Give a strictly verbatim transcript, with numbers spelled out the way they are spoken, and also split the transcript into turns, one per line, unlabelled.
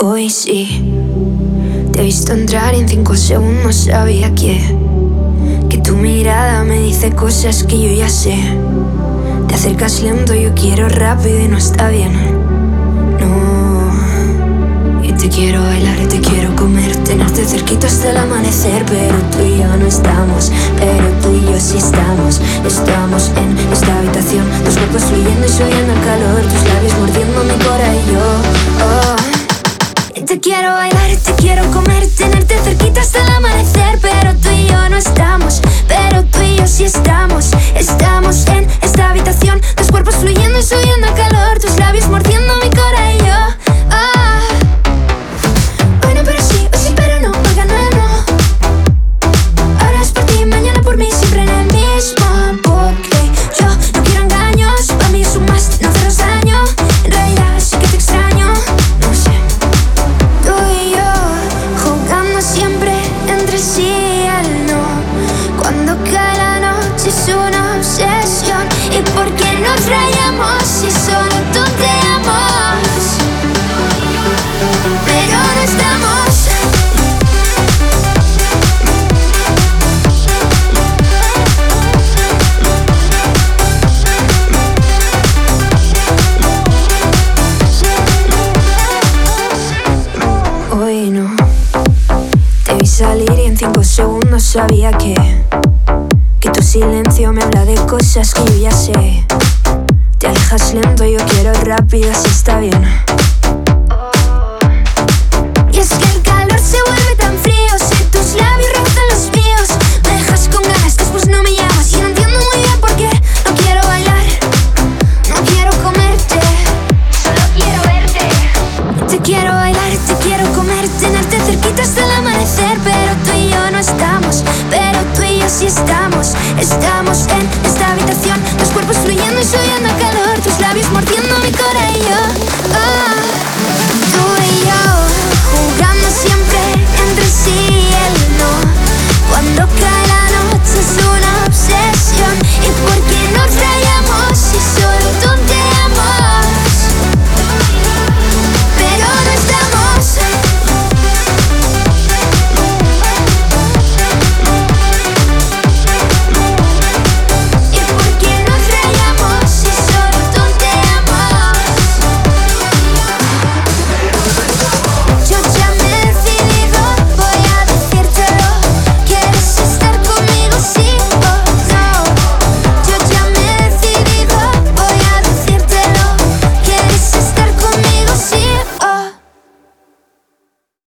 Hoy sí, te he visto entrar y en cinco segundos sabía que Que tu mirada me dice cosas que yo ya sé. Te acercas lento, yo quiero rápido y no está bien. No, y te quiero bailar y te quiero comer, tenerte cerquita hasta el amanecer. Pero tú y yo no estamos, pero tú y yo sí estamos. Estamos en esta habitación, los cuerpos fluyendo y subiendo el calor, tus labios mordiendo mi corazón y yo, oh. Te quiero bailar y te quiero comer, tenerte cerquita hasta el amanecer. Pero tú y yo no estamos, pero tú y yo sí estamos. Estamos en esta habitación, los cuerpos fluyendo y subiendo el calor, tus labios mordiendo mi corazón y yo, ah. Hoy no pero sí, hoy sí pero no, hoy gano no. Ahora es por ti, mañana por mí, siempre en el mismo bucle. Yo no quiero engaños, para mí es un must, no haceros daño. En realidad sí que te extraño, no sé. Tú y yo, jugando siempre entre sí y el no. Cuando cae la noche es una obsesión. ¿Y por qué nos rayamos si solo tonteamos? Pero no estamos. Hoy no, te vi salir y en cinco segundos sabía que Que tu silencio me habla de cosas que yo ya sé. Te alejas lento, yo quiero rápido, así está bien. Y es que el calor se vuelve tan frío, si tus labios rozan los míos. Me dejas con ganas, después no me llamas y no entiendo muy bien por qué. No quiero bailar, no quiero comerte, solo quiero verte. Te quiero bailar, te quiero comer, tenerte cerquita hasta el amanecer. Pero tú y yo no estamos, pero tú y yo sí estamos. Estamos en esta habitación, los cuerpos fluyendo y subiendo el calor, tus labios mordiendo mi corazón y yo,